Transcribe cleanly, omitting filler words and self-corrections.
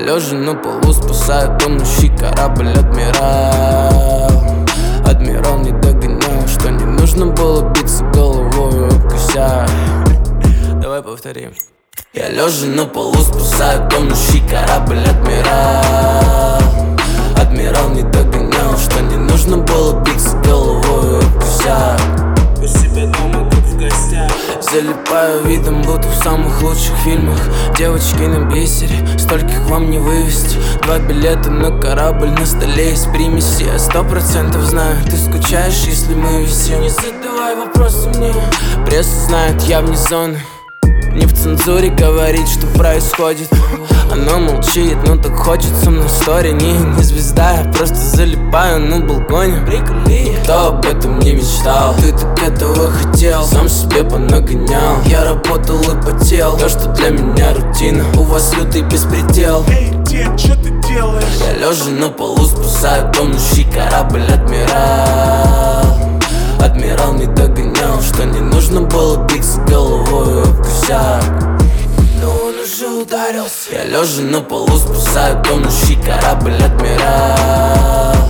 лежа на полу спасаю тонущий корабль. Адмирал не догонял, что не нужно было биться головой об косяк. Давай повторим. Я лежа на полу спасаю тонущий корабль. Адмирал не догонял, что не нужно было биться головой об косяк. У себя дома, как в гостях. Залипаю видом, будто в самых лучших фильмах. Девочки на бисере, стольких вам не вывести. 2 билета на корабль, на столе из примеси. Я 100% знаю, ты скучаешь, если мы висим. Не задавай вопросы мне. Пресса знает, я вне зоны. Не в цензуре говорить, что происходит. Оно молчит, но так хочется на стори. Не звезда, я просто залипаю на балконе. Приколи, кто об этом не мечтал? Ты так этого хотел, сам себе понагонял. Я работал и потел, то, что для меня рутина. У вас лютый беспредел. Эй, дед, что ты делаешь? Я лежа на полу спасаю тонущий корабль. Адмирал не догонял, что не нужно было биться головой об косяк. Но он уже ударился. Я лежа на полу спасаю тонущий корабль.